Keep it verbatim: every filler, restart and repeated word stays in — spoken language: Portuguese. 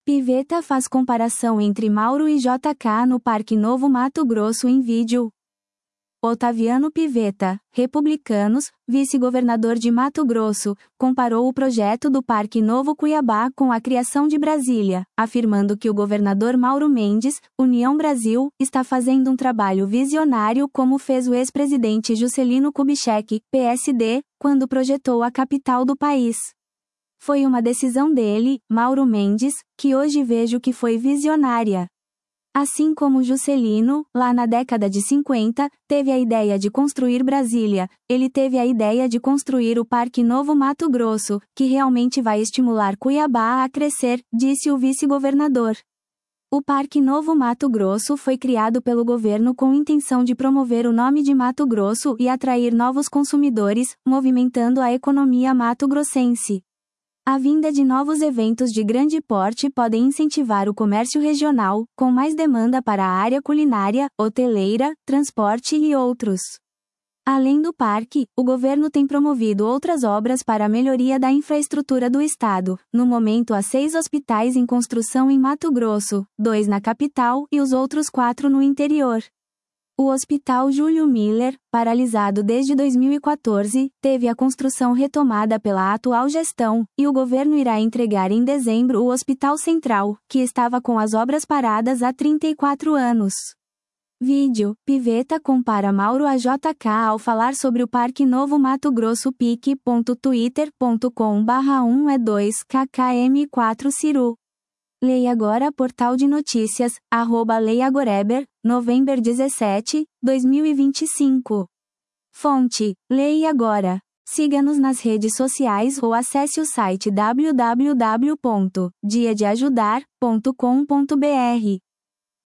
Pivetta faz comparação entre Mauro e J K no Parque Novo Mato Grosso em vídeo. Otaviano Pivetta, Republicanos, vice-governador de Mato Grosso, comparou o projeto do Parque Novo Cuiabá com a criação de Brasília, afirmando que o governador Mauro Mendes, União Brasil, está fazendo um trabalho visionário como fez o ex-presidente Juscelino Kubitschek, P S D, quando projetou a capital do país. Foi uma decisão dele, Mauro Mendes, que hoje vejo que foi visionária. Assim como Juscelino, lá na década de cinquenta, teve a ideia de construir Brasília, ele teve a ideia de construir o Parque Novo Mato Grosso, que realmente vai estimular Cuiabá a crescer, disse o vice-governador. O Parque Novo Mato Grosso foi criado pelo governo com intenção de promover o nome de Mato Grosso e atrair novos consumidores, movimentando a economia mato-grossense. A vinda de novos eventos de grande porte podem incentivar o comércio regional, com mais demanda para a área culinária, hoteleira, transporte e outros. Além do parque, o governo tem promovido outras obras para a melhoria da infraestrutura do estado. No momento há seis hospitais em construção em Mato Grosso, dois na capital e os outros quatro no interior. O Hospital Júlio Miller, paralisado desde dois mil e quatorze, teve a construção retomada pela atual gestão, e o governo irá entregar em dezembro o Hospital Central, que estava com as obras paradas há trinta e quatro anos. Vídeo: Pivetta compara Mauro a J K ao falar sobre o Parque Novo Mato Grosso pic ponto twitter ponto com barra um e dois k k m quatro Ciru. Leia agora Portal de Notícias, arroba Leiagoreber, novembro dezessete, dois mil e vinte e cinco. Fonte: Leia agora. Siga-nos nas redes sociais ou acesse o site w w w ponto dia de ajudar ponto com ponto b r.